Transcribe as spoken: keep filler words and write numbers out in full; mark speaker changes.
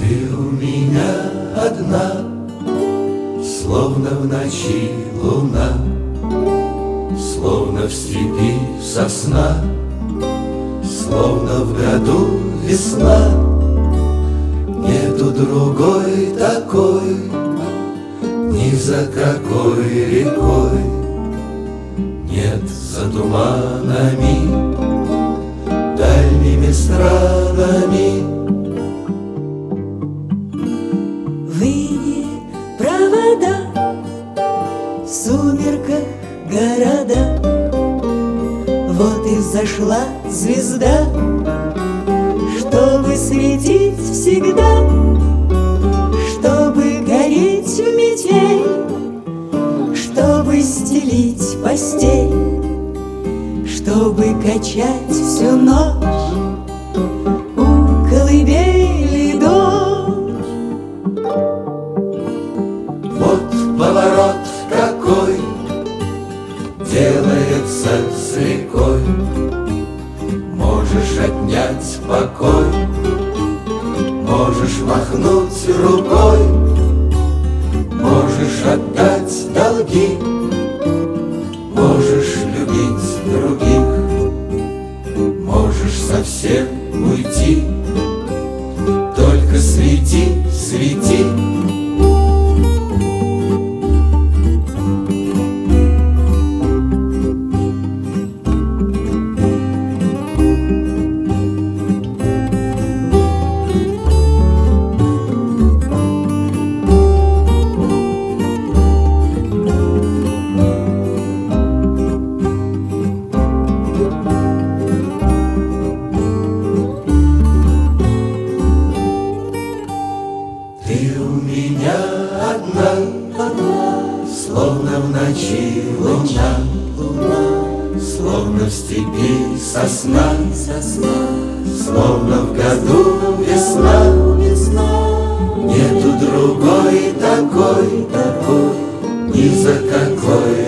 Speaker 1: Ты у меня одна, словно в ночи луна, словно в степи сосна, словно в году весна. Нету другой такой, ни за какой рекой. Нет за туманами, дальними странами.
Speaker 2: Выни провода, в сумерках города. Вот и взошла звезда, чтобы светить всегда, чтобы гореть в метель, чтобы стелить постель, чтобы качать всю ночь у колыбели дочь.
Speaker 1: Вот поворот какой делается с рекой. Можешь отнять покой, можешь махнуть рукой, можешь отдать долги, можешь любить других, можешь совсем уйти. Только свети, свети. Ты у меня одна, одна, словно в ночи луна, луна, словно в степи сосна, сосна, словно в году весна, весна. Нету другой такой, такой, ни за какой